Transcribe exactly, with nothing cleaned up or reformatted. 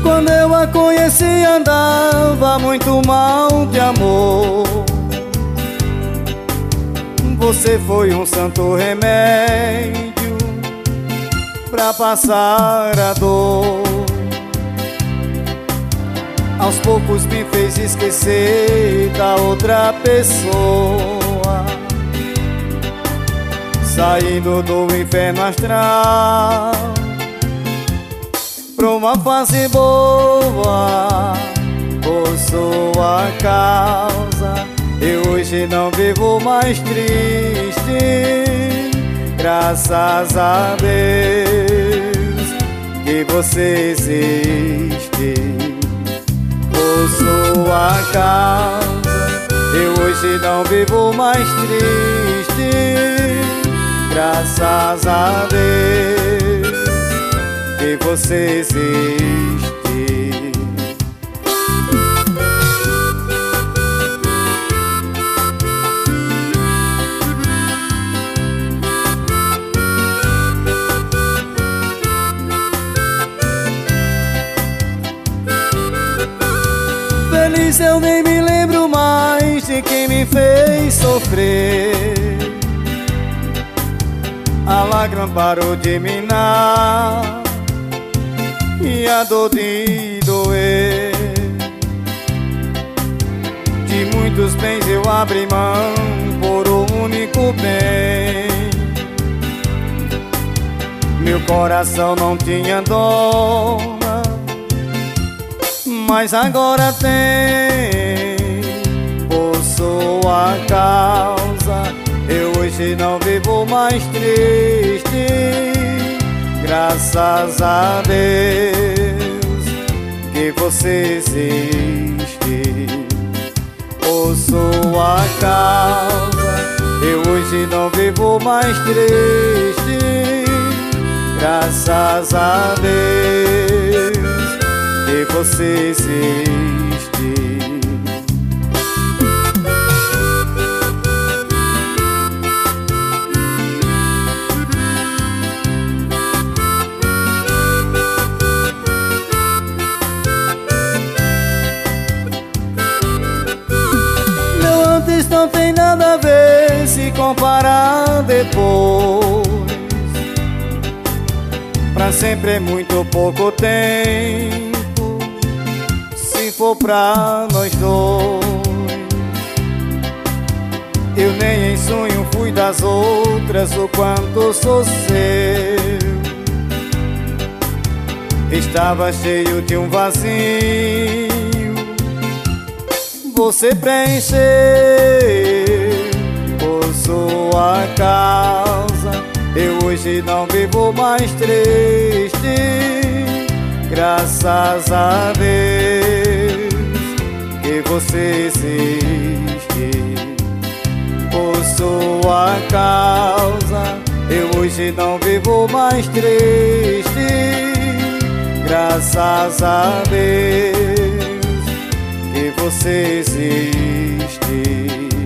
Quando eu a conheci andava muito mal de amor. Você foi um santo remédio pra passar a dor. Aos poucos me fez esquecer da outra pessoa, saindo do inferno astral pra uma fase boa. Por sua causa eu hoje não vivo mais triste, graças a Deus que você existe. Por sua causa eu hoje não vivo mais triste, graças a Deus que você existe. Feliz eu nem me lembro mais de quem me fez sofrer. A lágrima parou de minar e a dor de doer. De muitos bens eu abri mão por um único bem. Meu coração não tinha dona, mas agora tem. Por sua causa eu hoje não vivo mais triste, graças a Deus que você existe. Por sua causa eu hoje não vivo mais triste, graças a Deus que você existe. Meu antes não tem nada a ver se comparar depois. Pra sempre é muito pouco tempo, se for pra nós dois. Eu nem em sonho fui das outras o quanto sou seu. Estava cheio de um vazio, você preencheu. Por sua causa eu hoje não vivo mais triste, graças a Deus que você existe. Por sua causa eu hoje não vivo mais triste, graças a Deus que você existe.